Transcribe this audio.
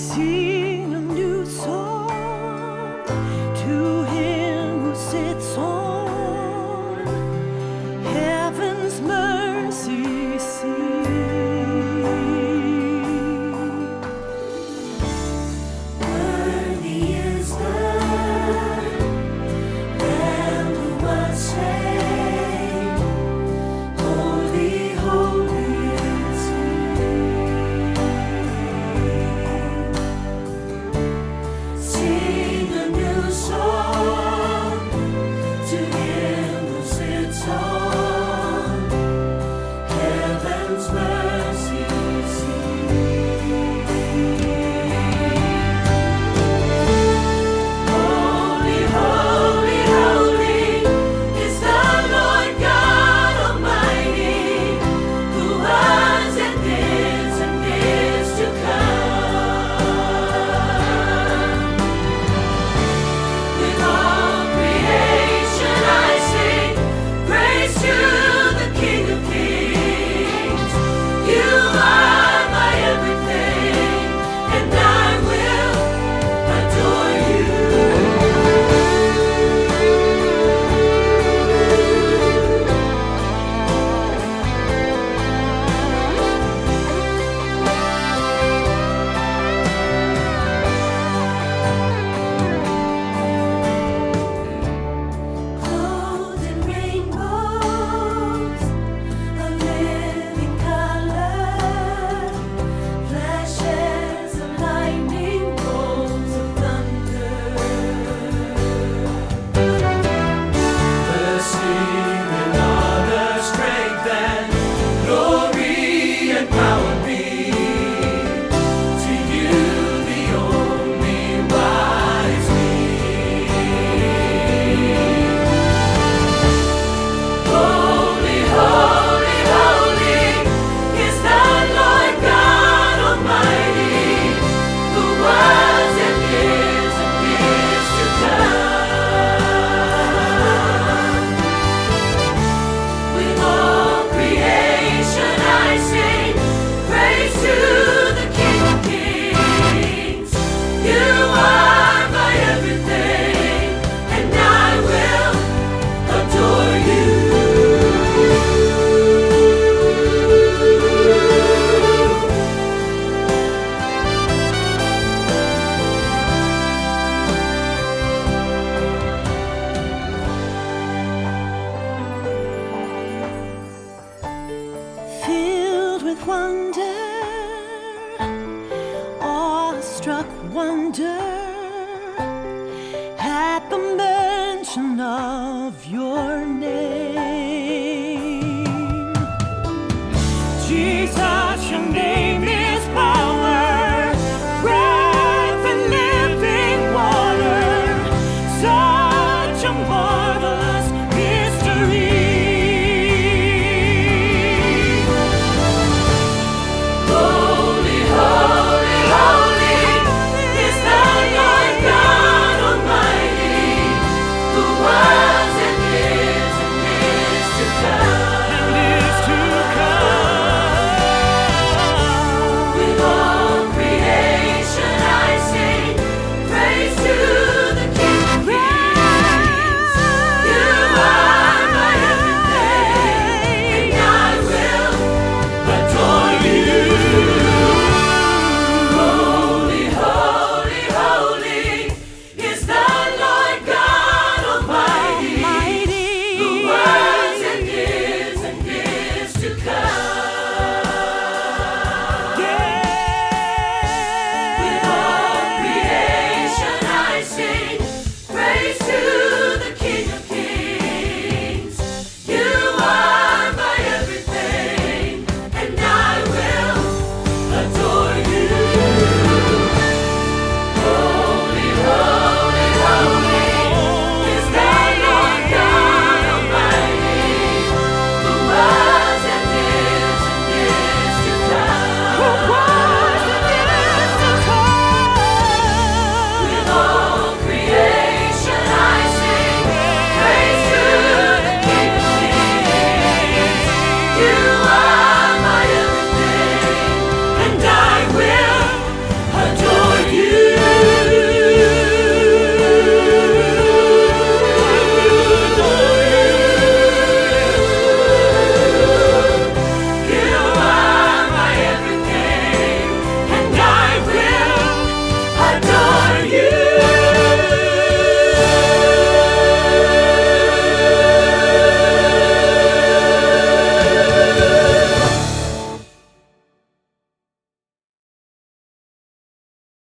Sing a new song to Him who sits on heaven's mercy seat. Worthy is the Lamb who was slain. Holy, holy is He. Sing a new song to Him who sits on heaven's mercy seat. Holy, holy, holy is the Lord God Almighty, who was and is to come. With all creation I sing praise to the King of Kings. You are my everything, and I will adore you. Clothed in rainbows of living color, flashes of lightning, bolts of thunder. Blessing and honor, strength and glory and power be to you, the only wise King. Holy, holy, holy is the Lord God Almighty, who was and is to come. With all creation I sing praise to the King of Kings. You are my everything, and I will adore you. Filled with wonder, awestruck wonder, at the mention of your name. Jesus, your name